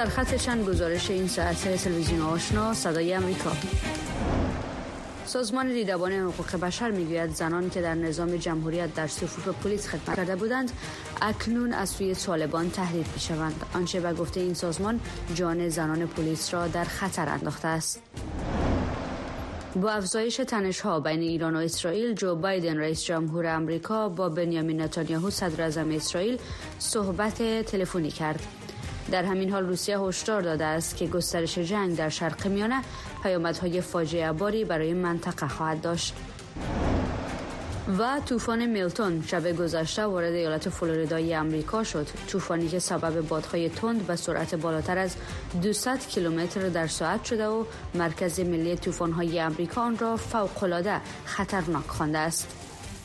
در خط چند گزارش این ساعت تلویزیون آشنا صدای امریکا. سازمان دیدبان حقوق بشر میگوید زنان که در نظام جمهوریت در صفوف پلیس خدمت کرده بودند اکنون از سوی طالبان تهدید میشوند. آنچه به گفته این سازمان جان زنان پلیس را در خطر انداخته است. با افزایش تنش‌ها بین ایران و اسرائیل، جو بایدن رئیس جمهور آمریکا با بنیامین نتانیاهو صدر اعظم اسرائیل صحبت تلفنی کرد. در همین حال روسیه هشدار داده است که گسترش جنگ در شرق میانه پیامدهای فاجعه باری برای منطقه خواهد داشت. و طوفان میلتون شب گذشته وارد ایالت فلوریدای آمریکا شد. طوفانی که سبب بادهای تند به سرعت بالاتر از 200 کیلومتر در ساعت شده و مرکز ملی طوفان‌های آمریکا آن را فوق‌العاده خطرناک خوانده است.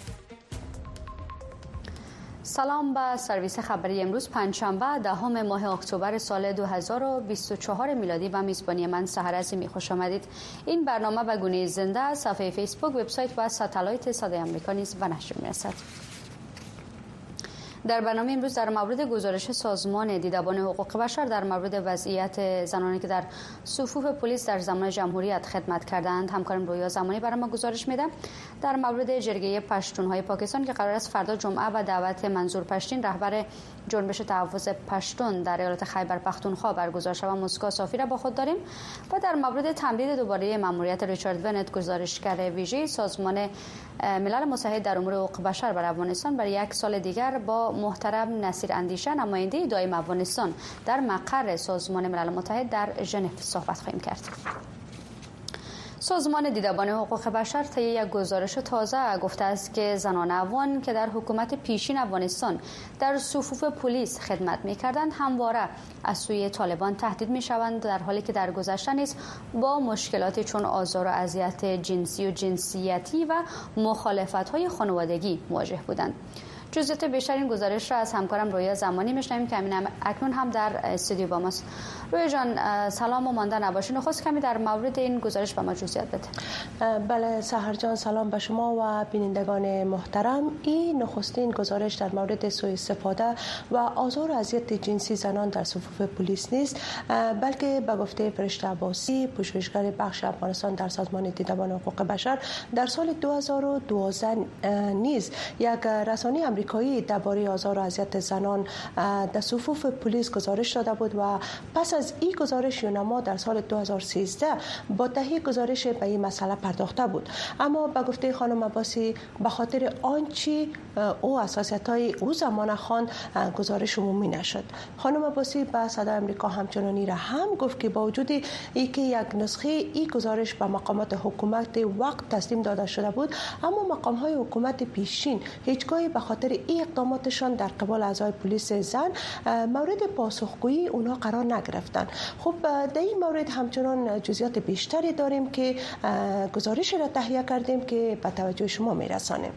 سلام به سرویس خبری امروز پنجشنبه دهم ماه اکتبر سال 2024 میلادی و میزبانی من سحر عظیمی. خوش آمدید. این برنامه به گونه زنده از صفحه فیسبوک، وبسایت و ساتلایت صدای آمریکا نیز به نشر می‌رسد. در برنامه امروز در مورد گزارش سازمان دیدبان حقوق بشر در مورد وضعیت زنانی که در صفوف پلیس در زمان جمهوریت خدمت کردند همکارم رویا زمانی برای ما گزارش میده. در مورد جرگه پشتونهای پاکستان که قرار است فردا جمعه و دعوت منظور پشتین رهبر جنبش تحفظ پشتون در ایالت خیبر پختونخوا برگزار شود موسکا صافی را با خود داریم. و در مورد تمدید دوباره ماموریت ریچارد ونت گزارشگر ویژه سازمان ملل متحد در امور حقوق بشر بر افغانستان برای یک سال دیگر با محترم نصیر اندیشه نماینده دائم افغانستان در مقر سازمان ملل متحد در ژنو صحبت خواهیم کرد. سازمان دیدبان حقوق بشر طی یک گزارش تازه گفته است که زنان افغان که در حکومت پیشین افغانستان در صفوف پلیس خدمت می‌کردند همواره از سوی طالبان تهدید می‌شوند، در حالی که در گذشته نیز با مشکلاتی چون آزار و اذیت جنسی و جنسیتی و مخالفت‌های خانوادگی مواجه بودند. جزئیات بیشتر این گزارش را از همکارم رویا زمانی میشنویم که اکنون هم در استودیو با ماست. رویا جان سلام و مانده نباشین. نخست کمی در مورد این گزارش به ما جزئیات بده. بله سحر جان، سلام به شما و بینندگان محترم. این نخستین گزارش در مورد سوء استفاده و آزار و اذیت جنسی زنان در صفوف پلیس نیست، بلکه به گفته فرشته عباسی پژوهشگر بخش افغانستان در سازمان دیدبان حقوق بشر در سال 2012 نیز یک رسانه آمریکایی درباره آزار و اذیت زنان در صفوف پلیس گزارش داده بود و پس از این گزارش یونما در سال 2013 با تهیه گزارش به این مسئله پرداخته بود. اما به گفته خانم عباسی به خاطر آنچه او اساسیت‌های او زمان خواند گزارش عمومی نشد. خانم عباسی به صدای آمریکا همچنانی را هم گفت که با وجود اینکه یک نسخه این گزارش به مقامات حکومت وقت تسلیم داده شده بود، اما مقام‌های حکومت پیشین هیچگاهی به خاطر این اقداماتشان در قبال اعضای پلیس زن مورد پاسخگویی اونا قرار نگرفتند. خب در این مورد همچنان جزئیات بیشتری داریم که گزارش را تهیه کردیم که به توجه شما میرسانیم.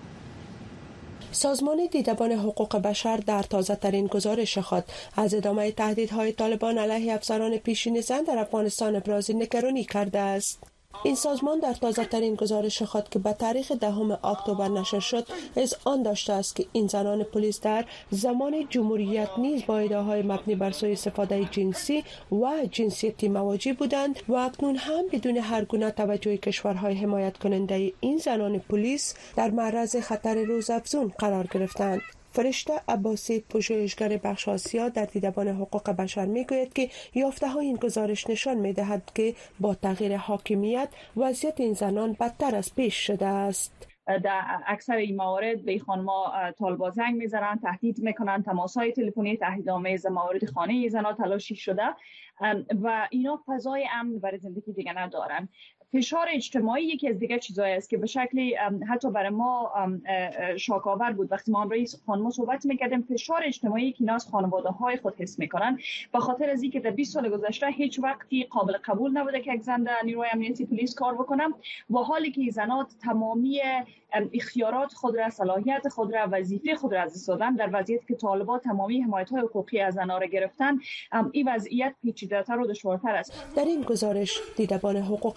سازمان دیدبان حقوق بشر در تازه ترین گزارش خود از ادامه تهدیدهای طالبان علیه افسران پیشین زن در افغانستان ابراز نگرانی کرده است. این سازمان در تازه ترین گزارش خود که به تاریخ 10 اکتبر نشر شد از آن داشته است که این زنان پلیس در زمان جمهوریت نیز با ادعاهای مبنی بر سوء استفاده جنسی و جنسیتی مواجه بودند و اکنون هم بدون هر گونه توجه کشورهای حمایت کننده این زنان پلیس در معرض خطر روزافزون قرار گرفتند. فرشته عباسی پژوهشگر بخش آسیا در دیدبان حقوق بشر میگوید که یافته‌های این گزارش نشان می‌دهد که با تغییر حاکمیت وضعیت این زنان بدتر از پیش شده است. در اکثر این موارد به خانم‌ها طالبان زنگ می‌زنند، تهدید می‌کنند، تماس‌های تلفنی تهدیدآمیز موارد خانه زنان تلاشی شده و اینا فضای امن برای زندگی دیگه ندارن. فشار اجتماعی یکی از دیگر چیزایی است که به شکلی حتی برای ما شاک‌آور بود وقتی ما امروز خانم‌ها صحبت می‌کردیم. فشار اجتماعی که اینا از خانواده‌های خود حس می‌کنن به خاطر از اینکه در 20 سال گذشته هیچ وقتی قابل قبول نبوده که یک زن در نیروی امنیتی پلیس کار بکنه و حالی که زنات تمامی اختیارات خود را، صلاحیت خود را، وظیفه خود را از دست دادن در وضعیتی که طالبان تمامی حمایت‌های حقوقی از زنان را گرفتن، این وضعیت پیچیده‌تر و دشوارتر است. در این گزارش دیدبان حقوق بشر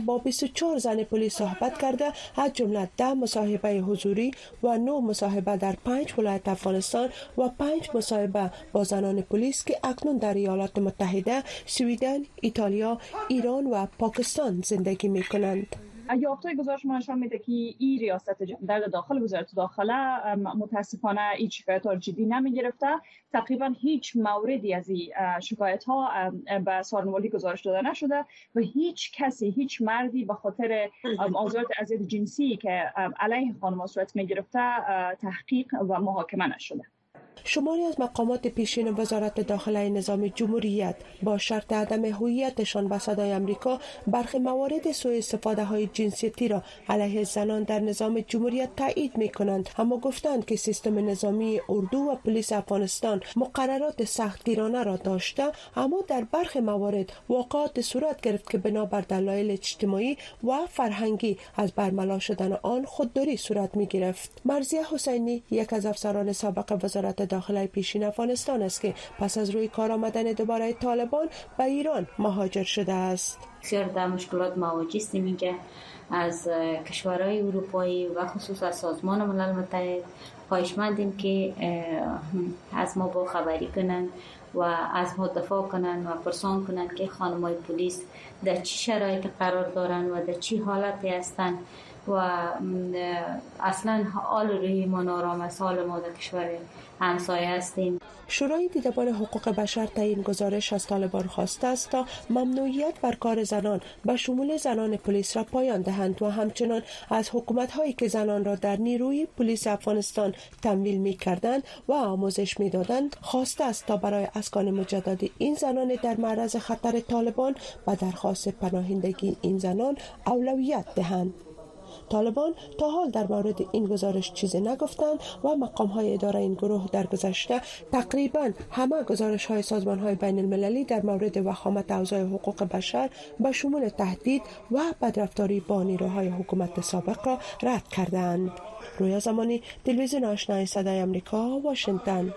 با 24 زن پلیس صحبت کرده، از جمله 10 مصاحبه حضوری و 9 مصاحبه در 5 ولایت افغانستان و 5 مصاحبه با زنان پلیس که اکنون در ایالات متحده، سوئدن، ایتالیا، ایران و پاکستان زندگی می کنند. یافته‌های گزارش ما نشان میده که این ریاست در داخل وزارت داخله متاسفانه هیچ شکایت‌ها جدی نمی‌گرفته. تقریبا هیچ موردی از این شکایت‌ها به سارنوالی گزارش داده نشده و هیچ کسی، هیچ مردی به خاطر آزار اذیت جنسی که علیه خانم‌ها صورت می‌گرفته تحقیق و محاکمه نشده. شماری از مقامات پیشین وزارت داخله نظام جمهوریت با شرط عدم هویتشان به صدای امریکا برخی موارد سوء استفاده های جنسیتی را علیه زنان در نظام جمهوریت تایید می کنند، اما گفتند که سیستم نظامی اردو و پلیس افغانستان مقررات سختگیرانه را داشته، اما در برخی موارد واقعات صورت گرفت که بنابر دلایل اجتماعی و فرهنگی از برملا شدن آن خودداری صورت می گرفت. مرضیه حسینی یک از افسران سابق وزارت داخله پیشین افغانستان است که پس از روی کار آمدن دوباره طالبان به ایران مهاجر شده است. بسیار در مشکلات مواجه هستیم که از کشورهای اروپایی و خصوص از سازمان ملل متحد خواهشمندیم که از ما با خبری کنند و از ما دفاع کنند و پرسان کنند که خانم‌های پلیس در چه شرایط قرار دارند و در چه حالتی هستند و اصلا حال روی ما نارام است. حال ما در کشور همسایه هستیم. شورای دیدبان حقوق بشر تا این گزارش از طالبان خواسته است تا ممنوعیت بر کار زنان به شمول زنان پلیس را پایان دهند و همچنان از حکومت‌هایی که زنان را در نیروی پلیس افغانستان تمویل می‌کردند و آموزش می‌دادند خواسته است تا برای اسکان مجدد این زنان در معرض خطر طالبان و درخواست پناهندگی این زنان اولویت دهند. طالبان تا حال در مورد این گزارش چیزی نگفتند و مقام‌های اداره این گروه در گذشته تقریباً همه گزارش‌های سازمان‌های بین‌المللی در مورد وخامت اوضاع حقوق بشر به شمول تهدید و بدرفتاری با نیروهای حکومت سابق را رد کردند. رویا زمانی، تلویزیون آشنای صدای آمریکا، واشنگتن.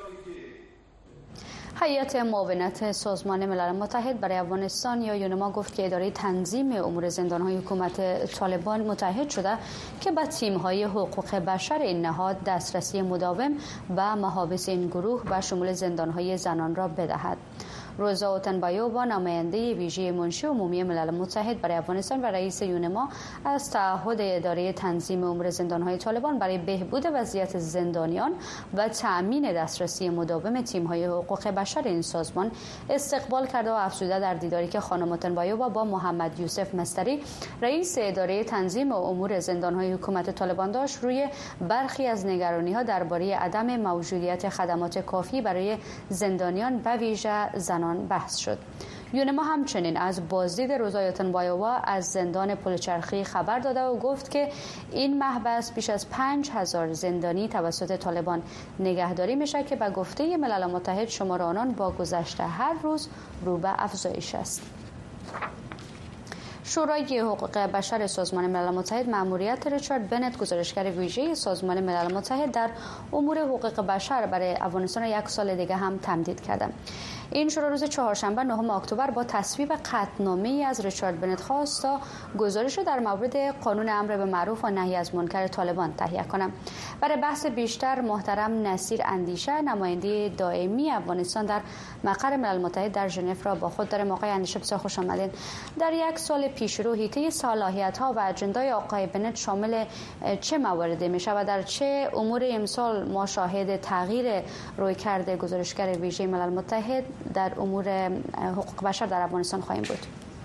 هیئت معاونت سازمان ملل متحد برای افغانستان یا یونما گفت که اداره تنظیم امور زندان‌های حکومت طالبان متحد شده که به تیم‌های حقوق بشر این نهاد دسترسی مداوم به محابس این گروه به شمول زندان‌های زنان را بدهد. روزا اوتنبایووا نماینده ویژه منشی عمومی ملل متحد برای افغانستان و رئیس یونما از تعهد اداره تنظیم امور زندان‌های طالبان برای بهبود وضعیت زندانیان و تأمین دسترسی مداوم تیم‌های حقوق بشر این سازمان استقبال کرده و افزوده در دیداری که خانم اوتنبایووا با محمد یوسف مستری رئیس اداره تنظیم امور زندان‌های حکومت طالبان داشت روی برخی از نگرانی‌ها درباره عدم موجودیت خدمات کافی برای زندانیان به ویژه زنان بحث شد. یونما همچنین از بازدید روزا اوتنبایووا از زندان پلچرخی خبر داده و گفت که این محبس بیش از 5000 زندانی توسط طالبان نگهداری میشه که به گفته ملل متحد شمار آنان با گذشت هر روز رو به افزایش است. شورای حقوق بشر سازمان ملل متحد مأموریت ریچارد بنت گزارشگر ویژه سازمان ملل متحد در امور حقوق بشر برای افغانستان یک سال دیگه هم تمدید کرده. این شورا روز چهارشنبه 9 اکتبر با تصویب قطعنامه‌ای از ریچارد بنت خواست تا گزارش در مورد قانون امر به معروف و نهی از منکر طالبان تهیه کنند. برای بحث بیشتر محترم نصیر اندیشه نماینده دائمی افغانستان در مقر ملل متحد در ژنو را با خود داریم. آقای اندیشه بسیار خوش آمدید. در یک سال پیشرو حیطه صلاحیت‌ها و اجندای آقای بنت شامل چه مواردی میشه و در چه امور امسال ما شاهد تغییر رویکرد گزارشگر ویژه ملل متحد در امور حقوق بشر در افغانستان خواهیم بود؟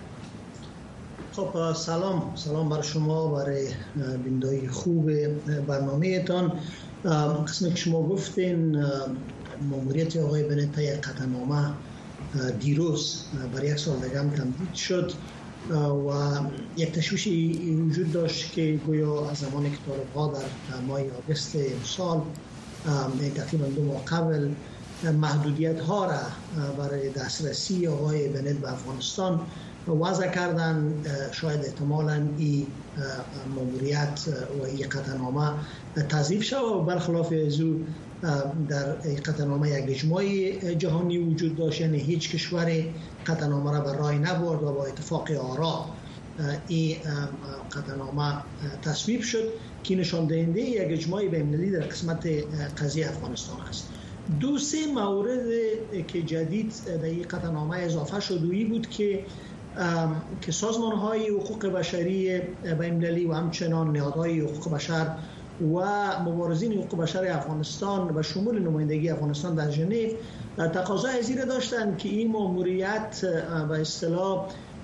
خب سلام بر شما، برای بینندگان خوب برنامه‌تان. قسمی که شما گفتین ماموریت آقای بنت یک قطعنامه دیروز برای یک سال دیگه هم تمدید شد و یک تشویشی وجود داشت که گویا از زمانی که طالب‌ها در ماه آگوست امسال تقریبا 2 ماه قبل محدودیت ها را برای دسترسی آقای بنت به افغانستان وضع کردن، شاید احتمالاً این ماموریت و این قطعنامه تضعیف شد و برخلاف ازو در قطعنامه یک اجماع جهانی وجود داشت، یعنی هیچ کشوری قطعنامه را بر راه نبرد و با اتفاق آرا این قطعنامه تصویب شد که نشان دهنده یک اجماع بین‌المللی در قسمت قضیه افغانستان است. 2-3 مورد که جدید در این قطعنامه اضافه شد و این بود که سازمان‌های حقوق بشری بین‌المللی و همچنان نهادهای حقوق بشر و مبارزین حقوق بشر افغانستان و شمول نمایندگی افغانستان در ژنو تقاضای از این داشتند که این ماموریت به اصطلاح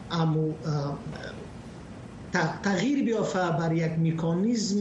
تغییر بیافته بر یک مکانیزم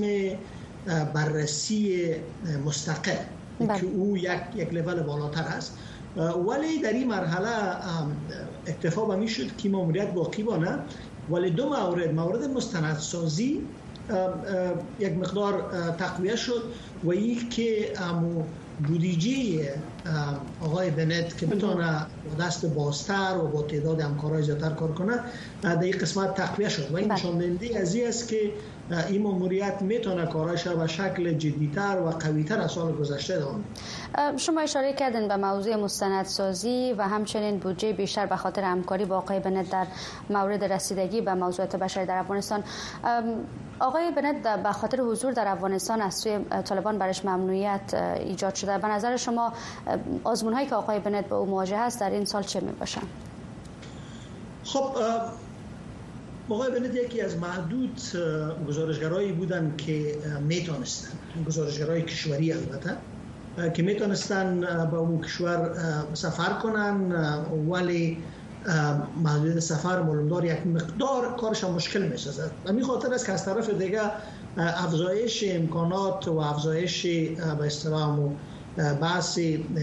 بررسی مستقل که او یک لول بالاتر است، ولی در این مرحله اکتفا به می شد که ماموریت باقی بانه. ولی 2 مورد مستندسازی یک مقدار تقویه شد و یک که بودجه آقای بنت که بتونه دست بازتر و با تعداد همکارای زیادتر کار کنه در این قسمت تقویه شد و این نشان دهنده از این است که این ماموریت میتونه کارایش به شکل جدیتر و قویتر از سال گذشته ادامه. شما اشاره کردین به موضوع مستندسازی و همچنین بودجه بیشتر به خاطر همکاری با آقای بنت در مورد رسیدگی به موضوعات بشری در افغانستان. آقای بنت به خاطر حضور در افغانستان از سوی طالبان برش ممنوعیت ایجاد شده. به نظر شما آزمون‌هایی که آقای بنت به او مواجه است در این سال چه میباشن؟ خب آقای بنت یکی از معدود گزارشگرایی بودند که میتونستن، گزارشگرای کشوری البته، که میتونستن به اون کشور سفر کنن، ولی محدودیت سفر معلومدار یک مقدار کارش مشکل میسازد. همین خاطر است که از طرف دیگه افزایش امکانات و افزایش به اصطلاح بحث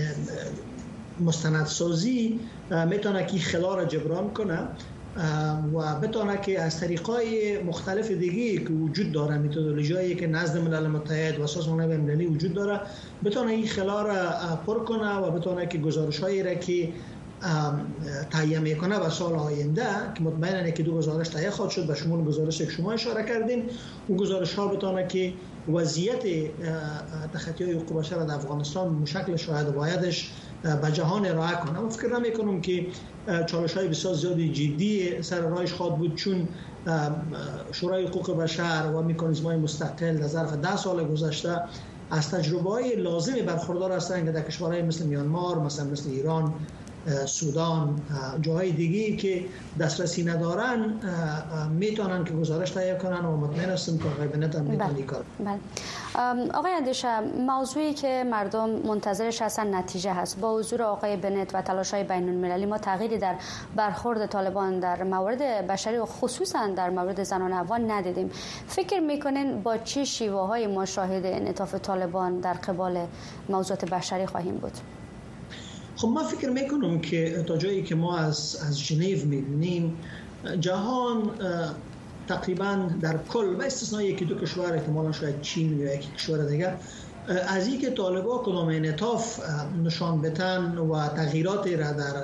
مستندسازی میتونه که خلال را جبران کنه و بتونه که از طریقای مختلف دیگه که وجود داره، متدولوژیایی که نزد ملل متحد و سازمان بین‌المللی وجود داره، بتونه این خلال را پر کنه و بتونه که گزارش‌هایی را که تهیه میکنه و سال آینده که مطمئنه که 2 گزارش تهیه خواهد شد به شمول گزارشی که شما اشاره کردین، اون گزارش ها بتونه که وضعیت تخطی‌های حقوق بشر در افغانستان به شکل شاید و بایدش به جهان ارائه کنه. من فکر نمی‌کنم که چالش‌های بسیار زیادی جدی سر راهش خواهد بود، چون شورای حقوق بشر و مکانیزم‌های مستقل در ظرف 10 سال گذشته از تجربه‌های لازمی برخوردار هستند که در کشورهای مثل میانمار، مثل ایران، سودان، جاهای دیگی که دسترسی ندارن میتونن که گزارش تهیه کنن و مطمئن هستم که آقای بنت هم میتونی کار. آقای اندیشه، موضوعی که مردم منتظرش هستن نتیجه هست. با حضور آقای بنت و تلاش‌های بین‌المللی ما تغییری در برخورد طالبان در مورد بشری و خصوصا در مورد زنان افغان ندیدیم. فکر میکنین با چه شیوه‌های ما شاهد انعطاف طالبان در قبال موضوعات بشری خواهیم بود؟ خب من فکر میکنم که تا جایی که ما از ژنو میبینیم، جهان تقریبا در کل و استثنای یکی 2 کشور، احتمالا شاید چین یا یک کشور دیگه، از این که طالبان کدام انعطاف نشان بدن و تغییراتی را در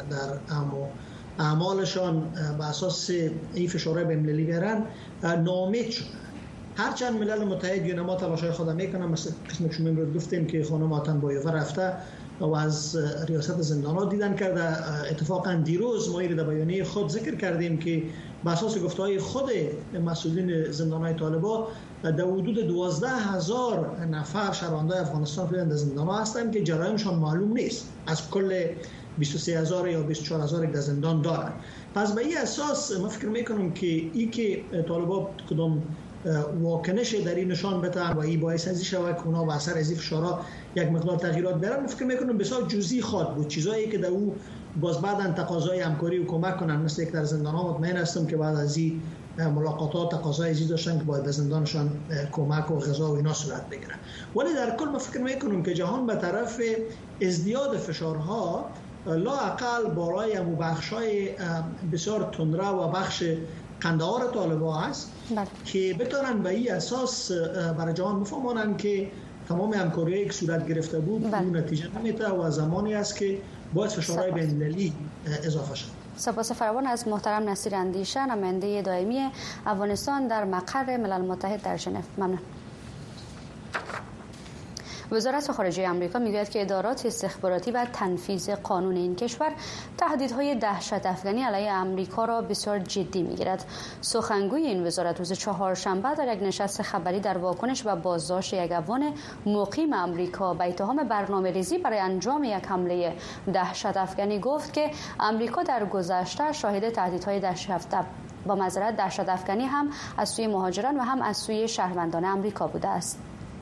اعمالشان به اساس این فشارهای بین‌المللی بیارن ناامید شدن. هرچند ملل متحد یا نما تلاش‌های خود میکنن، مثل قسمی که شما امروز گفتیم که خانم آتنبایوفه رفته و از ریاست زندانات دیدن کرده. اتفاقا دیروز ما در بیانیه خود ذکر کردیم که بر اساس گفته‌های خود مسئولین زندان‌های طالبان در حدود 12,000 نفر شهروندان افغانستان فعلا در زندان‌ها هستند که جرائمشان معلوم نیست، از کل 23,000 یا 24,000 در زندان دارند. پس به این اساس من فکر میکنم که این که طالبان کدام واکنش در این نشان بدن و این باعث ازی شود که اونا با اثر از این فشارها یک مقدار تغییرات بیارن، من فکر میکنم بسیار جزئی خواهد بود. چیزایی که در او باز بعداً تقاضای همکاری و کمک کنن، مثل یک در زندان‌ها مطمئن هستم که بعد از این ملاقاتات تقاضای ازی داشتن که باید به زندانشان کمک و غذا و اینا صورت بگیره. ولی در کل من فکر میکنم که جهان به طرف ازدیاد فشارها لااقل بالای همون بخشای بسیار تندرو و بخش قندهار طالبان است که بتونن به این اساس برای جهان مفهمانن که تمام همکاری‌هایی که صورت گرفته بود اون نتیجه نمیده و زمانی است که باید فشارهای بین‌المللی اضافه شد. سپاس فراوان از محترم نصیر اندیشه، نماینده دائمی افغانستان در مقر ملل متحد در ژنو. ممنون. وزارت خارجه آمریکا میگوید که ادارات استخباراتی و تنفیذ قانون این کشور تهدیدهای دهشت افغانی علیه آمریکا را بسیار جدی میگیرد. سخنگوی این وزارت روز چهارشنبه در یک نشست خبری در واکنش به بازداشت یک افغان مقیم آمریکا به اتهام برنامه‌ریزی برای انجام یک حمله دهشت افغانی گفت که آمریکا در گذشته شاهد تهدیدهای دهشت افغانی هم از سوی مهاجران و هم از سوی شهروندان آمریکا بوده است.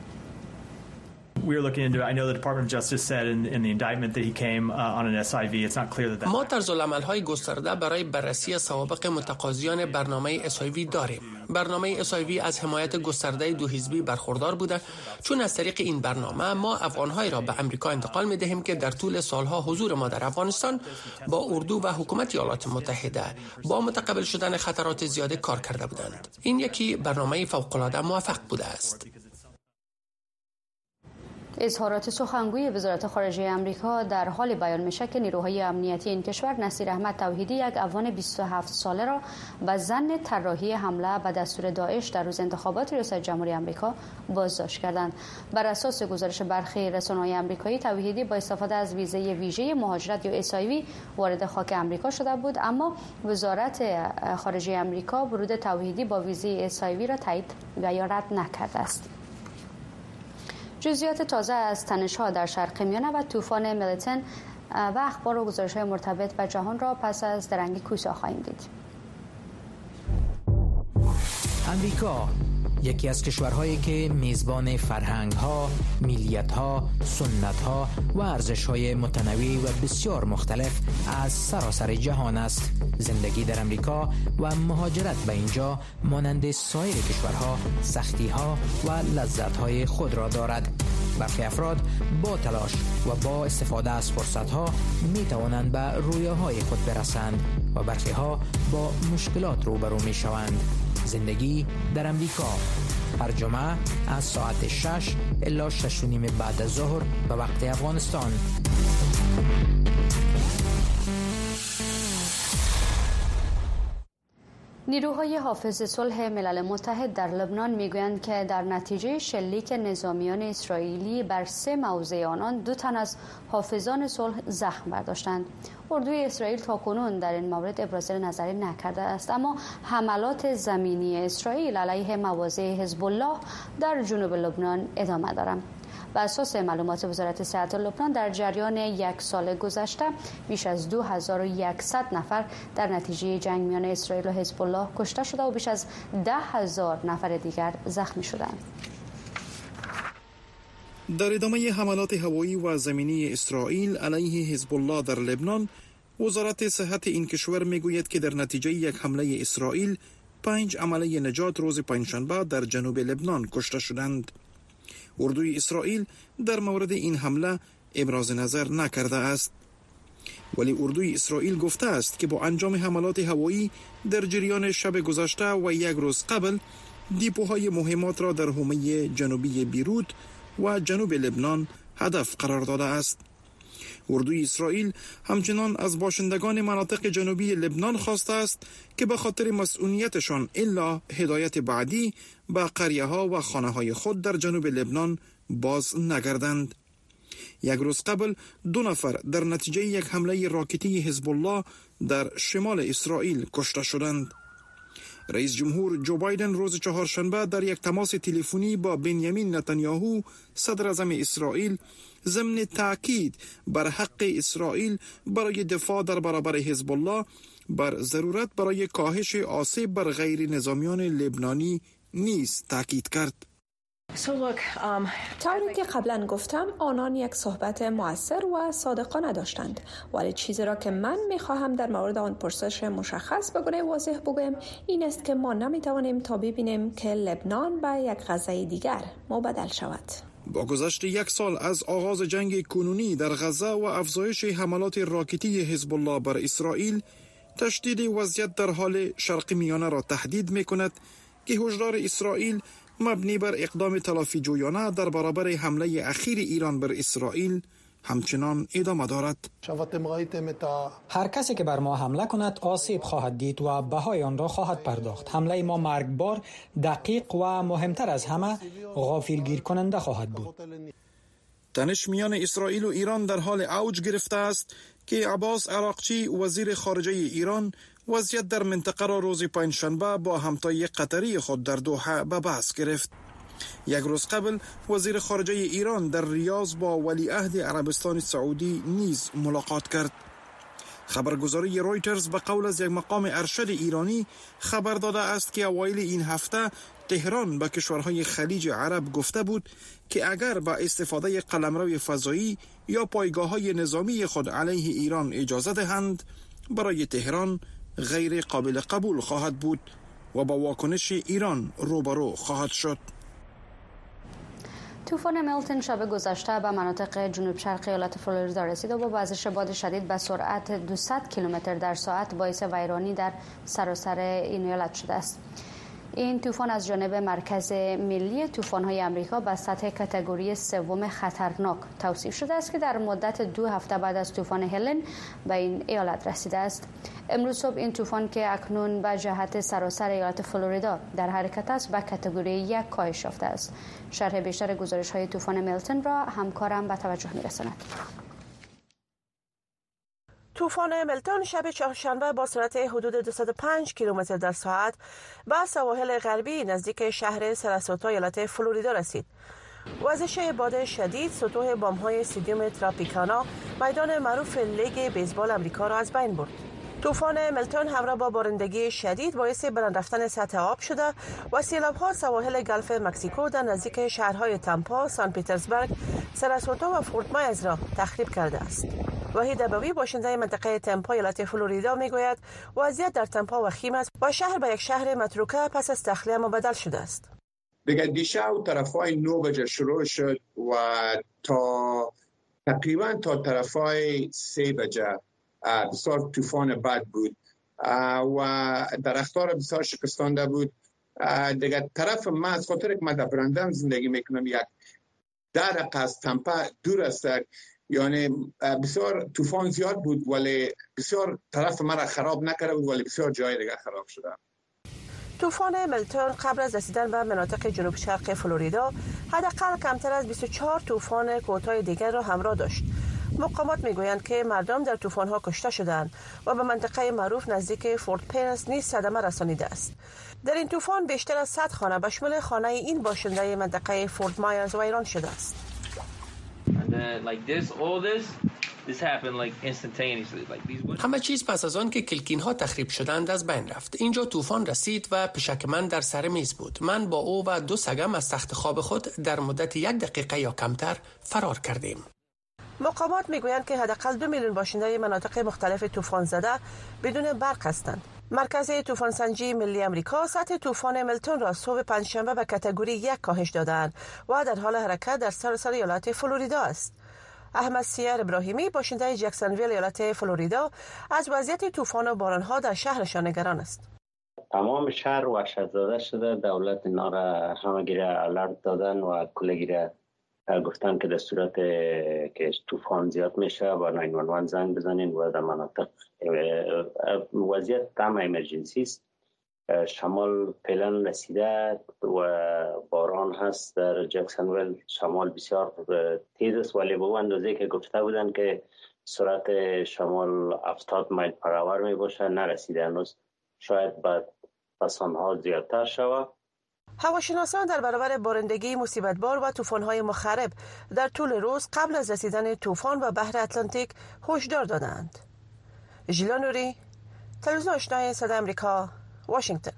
ما طرزالعمل‌های گسترده برای بررسی سوابق متقاضیان برنامه SIV داریم. برنامه SIV از حمایت گسترده دو حزبی برخوردار بوده، چون از طریق این برنامه ما افغان‌های را به آمریکا انتقال می‌دهیم که در طول سالها حضور ما در افغانستان با اردو و حکومت ایالات متحده با متقبل شدن خطرات زیاده کار کرده بودند. این یکی برنامه فوق‌العاده موفق بوده است. اظهارات سخنگوی وزارت خارجه آمریکا در حال بیان میشه که نیروهای امنیتی این کشور نصیر احمد توحیدی یک افغان 27 ساله را به ظن طراحی حمله به دستور داعش در روز انتخابات ریاست جمهوری آمریکا بازداشت کردند. بر اساس گزارش برخی رسانه‌های آمریکایی، توحیدی با استفاده از ویزه ویژه مهاجرت یا SIV وارد خاک آمریکا شده بود، اما وزارت خارجه آمریکا ورود توحیدی با ویزه SIV را تایید یا رد نکرده است. جزئیات تازه از تنش‌ها در شرق میانه و طوفان میلتن و اخبار و گزارش‌های مرتبط به جهان را پس از درنگی کوتاه خواهیم دید. امریکا یکی از کشورهایی که میزبان فرهنگ‌ها، ملیت‌ها، سنت‌ها و ارزش‌های متنوع و بسیار مختلف از سراسر جهان است. زندگی در امریکا و مهاجرت به اینجا مانند سایر کشورها سختی‌ها و لذت‌های خود را دارد. برخی افراد با تلاش و با استفاده از فرصت‌ها می‌توانند به رویاهای خود برسند و برخی‌ها با مشکلات روبرو می‌شوند. زندگی در امریکا هر جمعه از ساعت 6 الی 6:30 بعد از ظهر به وقت افغانستان. نیروهای حافظ صلح ملل متحد در لبنان میگویند که در نتیجه شلیک نظامیان اسرائیلی بر 3 موضع آنان 2 تن از حافظان صلح زخم برداشتند. اردوی اسرائیل تاکنون در این مورد ابراز نظری نکرده است، اما حملات زمینی اسرائیل علیه مواضع حزب الله در جنوب لبنان ادامه دارد. بر اساس معلومات وزارت صحت لبنان در جریان 1 سال گذشته بیش از 2100 نفر در نتیجه جنگ میان اسرائیل و حزب الله کشته شده و بیش از 10,000 نفر دیگر زخمی شدند. در ادامه حملات هوایی و زمینی اسرائیل علیه حزب الله در لبنان، وزارت صحت این کشور میگوید که در نتیجه یک حمله اسرائیل 5 عمله نجات روز پنجشنبه در جنوب لبنان کشته شدند. اردوی اسرائیل در مورد این حمله ابراز نظر نکرده است، ولی اردوی اسرائیل گفته است که با انجام حملات هوایی در جریان شب گذشته و 1 روز قبل دیپوهای مهمات را در حومه جنوبی بیروت و جنوب لبنان هدف قرار داده است. اردوی اسرائیل همچنان از باشندگان مناطق جنوبی لبنان خواسته است که به خاطر مسئولیتشان الا هدایت بعدی به قریه ها و خانه های خود در جنوب لبنان باز نگردند. 1 روز قبل 2 نفر در نتیجه یک حمله راکتی حزب الله در شمال اسرائیل کشته شدند. رئیس جمهور جو بایدن روز چهارشنبه در یک تماس تلفنی با بنیامین نتانیاهو صدر اعظم اسرائیل ضمن تاکید بر حق اسرائیل برای دفاع در برابر حزب الله بر ضرورت برای کاهش آسیب بر غیر نظامیان لبنانی نیز تاکید کرد. طوری که قبلا گفتم، آنان یک صحبت مؤثر و صادقانه داشتند، ولی چیزی را که من میخواهم در مورد آن پرسش مشخص به گونه واضح بگویم این است که ما نمیتوانیم تا ببینیم که لبنان به یک غزه دیگر مبدل شود. با گذشت 1 سال از آغاز جنگ کنونی در غزه و افزایش حملات راکتی حزب الله بر اسرائیل، تشدید وضعیت در حال شرق میانه را تهدید میکند که هشدار اسرائیل مبنی بر اقدام تلافی جویانه در برابر حمله اخیر ایران بر اسرائیل همچنان ادامه دارد. هر کسی که بر ما حمله کند آسیب خواهد دید و بهای آن را خواهد پرداخت. حمله ما مرگبار، دقیق و مهمتر از همه غافلگیر کننده خواهد بود. تنش میان اسرائیل و ایران در حال اوج گرفته است که عباس عراقچی وزیر خارجه ایران وضعیت در منطقه را روز پنجشنبه با همتای قطری خود در دوحه به بحث گرفت. یک روز قبل وزیر خارجه ایران در ریاض با ولیعهد عربستان سعودی نیز ملاقات کرد. خبرگزاری رویترز به قول از یک مقام ارشد ایرانی خبر داده است که اوایل این هفته تهران به کشورهای خلیج عرب گفته بود که اگر با استفاده قلمرو فضایی یا پایگاه‌های نظامی خود علیه ایران اجازه دهند، برای تهران غیر قابل قبول خواهد بود و با واکنش ایران روبرو خواهد شد. طوفان میلتون شب گذشته به مناطق جنوب شرقی ایالت فلوریدا رسید و با وزش باد شدید به سرعت 200 کیلومتر در ساعت باعث ویرانی در سراسر این ایالت شده است. این طوفان از جانب مرکز ملی طوفان‌های آمریکا به سطح کاتگوری 3 خطرناک توصیف شده است که در مدت 2 هفته بعد از طوفان هلن به این ایالت رسیده است. امروز صبح این طوفان که اکنون به جهت سراسر ایالت فلوریدا در حرکت است به کاتگوری 1 کاهش یافته است. شرح بیشتر گزارش‌های طوفان میلتون را همکارم به توجه می‌رساند. طوفان میلتون شب چهارشنبه با سرعت حدود 205 کیلومتر در ساعت به سواحل غربی نزدیک شهر سراسوتا ایالت فلوریدا رسید. وزش باد شدید سطوح بام‌های استادیوم تراپیکانا، میدان معروف لیگ بیسبال آمریکا را از بین برد. طوفان میلتون همراه با بارندگی شدید باعث بلند رفتن سطح آب شده و سیلاب‌ها سواحل گلف مکزیکو در نزدیک شهرهای تامپا، سان پیترزبورگ، سراسوتا و فورت مایرز را تخریب کرده است. وحید ابوی باشنده منطقه تامپا ایالت فلوریدا میگوید وضعیت در تامپا وخیم است و شهر به یک شهر متروکه پس از تخلیه مبدل شده است. دیگه دیشب طرفای 9 بجه شروع شد و تقریبا تا طرفای 3 بجه بسیار طوفان بد بود و درخت‌ها را بسیار شکستانده بود. دیگه طرف من از خاطر که من در برندن زندگی میکنم یک 10 دقیقه از تامپا دور است، یعنی بسیار طوفان زیاد بود ولی بسیار طرف من را خراب نکرده بود ولی بسیار جای دیگه خراب شده. طوفان میلتون قبل از رسیدن به مناطق جنوب شرق فلوریدا حداقل کمتر از 24 طوفان کوتاه دیگر را همراه داشت. مقامات میگویند که مردم در طوفان‌ها کشته شدند و به منطقه معروف نزدیک فورت پیرس نیز صدمه رسانیده است. در این طوفان بیشتر از 100 خانه به شمول خانه این باشنده منطقه فورت مایرز ویران شده است. همه چیز پس از آن که کلکین ها تخریب شدند از بین رفت. اینجا طوفان رسید و پشک من در سر میز بود. من با او و 2 سگم از تخت خواب خود در مدت 1 دقیقه یا کمتر فرار کردیم. مقامات میگویند که حداقل 2 میلیون باشنده مناطق مختلف طوفان زده بدون برق هستند. مرکز طوفان سنجی ملی آمریکا سطح طوفان میلتون را صبح پنجشنبه به کاتگوری 1 کاهش دادند و در حال حرکت در سراسر ایالت فلوریدا است. احمد سیر ابراهیمی باشنده جکسونویل ایالت فلوریدا از وضعیت طوفان و باران‌ها در شهرشان نگران است. تمام شهر وحشت زده شده. دولت اینا را همگی را الرت دادن و کلگی را گفتن که در صورت که طوفان زیاد میشه با 911 زنگ بزنین و در مناطق وضعیت تام امرجنسی است. شمال فعلا رسیده و باران هست در جکسونویل. شمال بسیار تیز است ولی به اون اندازه که گفته بودن که سرعت شمال 70 میل پر اور می باشه نرسیده هنوز. شاید بعد پسانها زیادتر شود. هواشناسان در برابر بارندگی مصیبت‌بار و طوفان‌های مخرب در طول روز قبل از رسیدن طوفان به بحر اتلانتیک هشدار دادند. ژیلا نوری، تلویزیون آشنای صدای آمریکا، واشنگتن.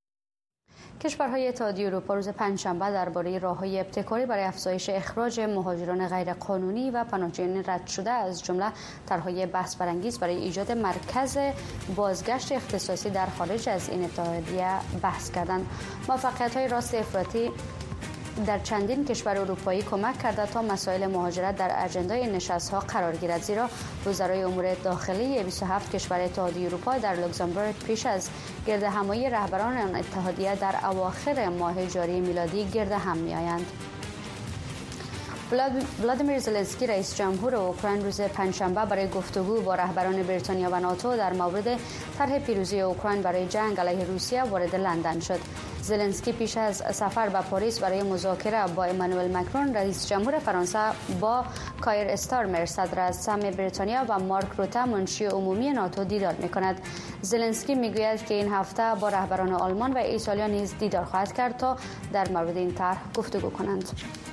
کشورهای اتحادیه اروپا روز پنجشنبه درباره راه‌های ابتکاری برای افزایش اخراج مهاجران غیرقانونی و پناهجویان رد شده از جمله طرح‌های بحث برانگیز برای ایجاد مرکز بازگشت اختصاصی در خارج از این اتحادیه بحث کردند. موفقیت‌های راست افراطی در چندین کشور اروپایی کمک کرده تا مسائل مهاجرت در اجندای نشست‌ها قرار گیرد، زیرا وزرای امور داخلی 27 کشور اتحادیه اروپا در لوکزامبورگ پیش از گرد همایی رهبران آن اتحادیه در اواخر ماه جاری میلادی گرد هم می‌آیند. ولادیمیر زلنسکی رئیس جمهور اوکراین روز پنجشنبه برای گفتگو با رهبران بریتانیا و ناتو در مورد طرح پیروزی اوکراین برای جنگ علیه روسیه وارد لندن شد. زلنسکی پیش از سفر به پاریس برای مذاکره با امانوئل مکرون رئیس جمهور فرانسه با کایر استارمر صدر اعظم بریتانیا و مارک روته منشی عمومی ناتو دیدار می‌کند. زلنسکی میگوید که این هفته با رهبران آلمان و ایتالیا نیز دیدار خواهد کرد تا در مورد این طرح گفتگو کنند.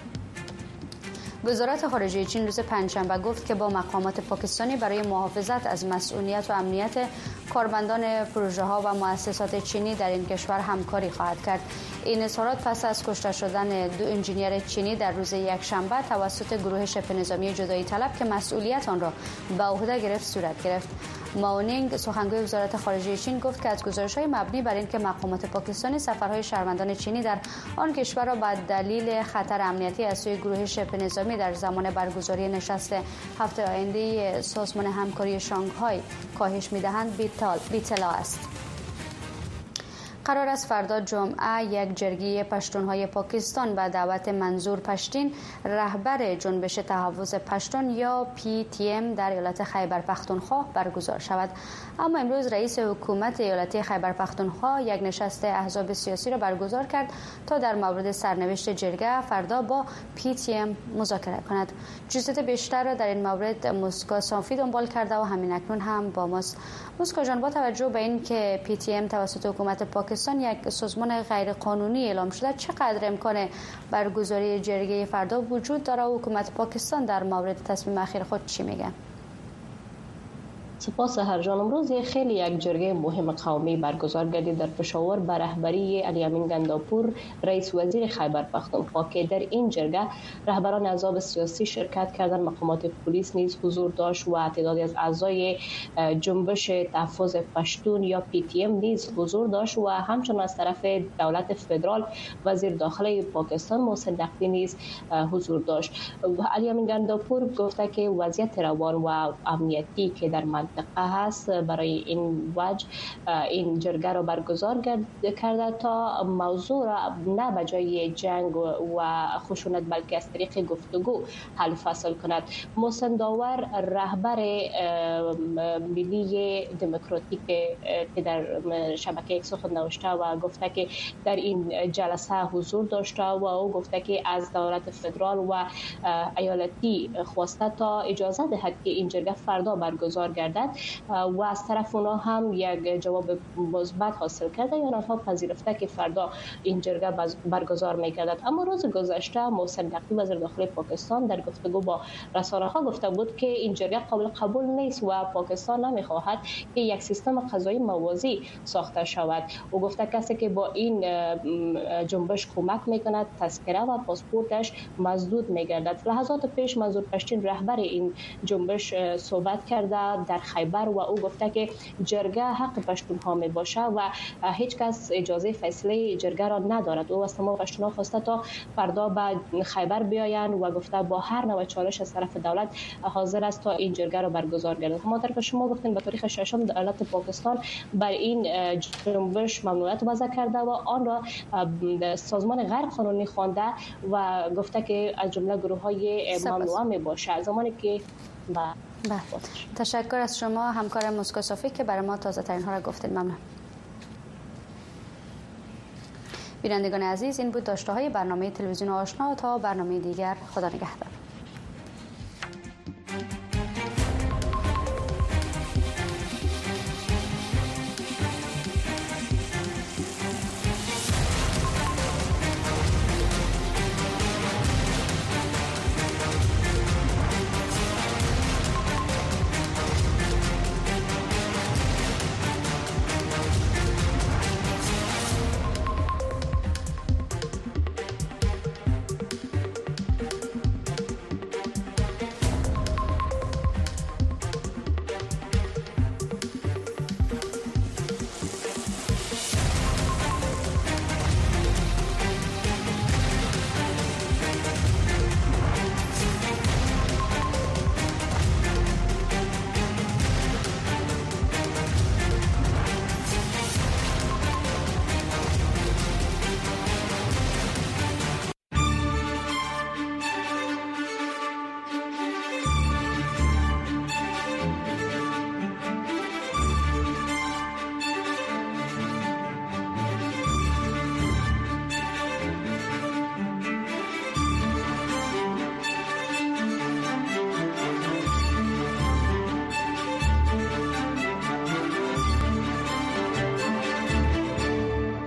وزارت خارجه چین روز پنجشنبه گفت که با مقامات پاکستانی برای محافظت از مسئولیت و امنیت کارمندان پروژه‌ها و مؤسسات چینی در این کشور همکاری خواهد کرد. این اظهارات پس از کشته شدن 2 انجینیر چینی در روز یکشنبه توسط گروه شبه نظامی جدایی طلب که مسئولیت آن را به عهده گرفت صورت گرفت. ماونینگ سخنگوی وزارت خارجه چین گفت که از گزارش‌های مبنی بر اینکه مقامات پاکستانی سفرهای شهروندان چینی در آن کشور را به دلیل خطر امنیتی از سوی گروه شبه نظامی در زمان برگزاری نشست هفته آینده سازمان همکاری شانگهای کاهش می‌دهند بی‌اطلاع است. قرار است فردا جمعه یک جرگه پشتونهای پاکستان به دعوت منظور پشتین رهبر جنبش تحفظ پشتون یا PTM در ایالت خیبر پختونخوا برگزار شود. اما امروز رئیس حکومت ایالتی خیبر پختونخوا یک نشست احزاب سیاسی را برگزار کرد تا در مورد سرنوشت جرگه فردا با PTM مذاکره کند. جزئیات بیشتر را در این مورد مسکا صافی دنبال کرده و همین اکنون هم با ماست. مسکا جان، با توجه به اینکه PTM توسط حکومت پاکستان یک سازمان غیرقانونی اعلام شده، چقدر امکان برگزاری جرگه فردا وجود داره و حکومت پاکستان در مورد تصمیم اخیر خود چی میگه؟ سپاس سحرجان. امروز خیلی یک جرگه مهم قومی برگزار گردید در پشاور به رهبری علی امین گنداپور رئیس وزیر خیبر پختونخوا که در این جرگه رهبران احزاب سیاسی شرکت کردند. مقامات پلیس نیز حضور داشت و تعدادی از اعضای جنبش تحفظ پشتون یا PTM نیز حضور داشت و همچنین از طرف دولت فدرال وزیر داخلی پاکستان محسن نقوی نیز حضور داشت. علی امین گنداپور گفته که وضعیت روان و امنیتی که در منطقه هست برای این وجه این جرگه را برگزار کرده تا موضوع را نه به جای جنگ و خشونت بلکه از طریق گفتگو حل فصل کند. محسن داور رهبر ملی دموکراتیک که در شبکه یک سخن نوشته و گفته که در این جلسه حضور داشته و او گفته که از دولت فدرال و ایالتی خواسته تا اجازه دهد که این جرگه فردا برگزار گردد و از طرف اونا هم یک جواب مثبت حاصل کرده یا آنها پذیرفته که فردا این جرگه برگزار می‌گردد. اما روز گذشته محسن نقوی وزیر داخلی پاکستان در گفتگو با رسانه‌ها گفته بود که این جرگه قابل قبول نیست و پاکستان نمی‌خواهد که یک سیستم قضایی موازی ساخته شود. او گفته کسی که با این جنبش کمک می‌کند تذکره و پاسپورتش مسدود می‌گردد. لحظات پیش منظور پشتین رهبر این جنبش صحبت کرده در خیبر و او گفته که جرگه حق پشتونها می باشه و هیچ کس اجازه فیصله جرگه را ندارد. او از تمام پشتونها خواسته تا فردا به خیبر بیایند و گفته با هر نوع چالش از طرف دولت حاضر است تا این جرگه را برگزار گردد. همانطور که شما گفتین به تاریخ 6 دولت پاکستان بر این جنبش ممنوعیت وضع کرده و آن را سازمان غیر قانونی خوانده و گفته که از جمله گروه‌های ممنوعه می باشه. زمانی که تشکر از شما همکار مسکو صافی که برای ما تازه ترین ها را گفتید. ممنون. بینندگان عزیز، این بود داشته های برنامه تلویزیون آشنا. تا برنامه دیگر، خدا نگهدار.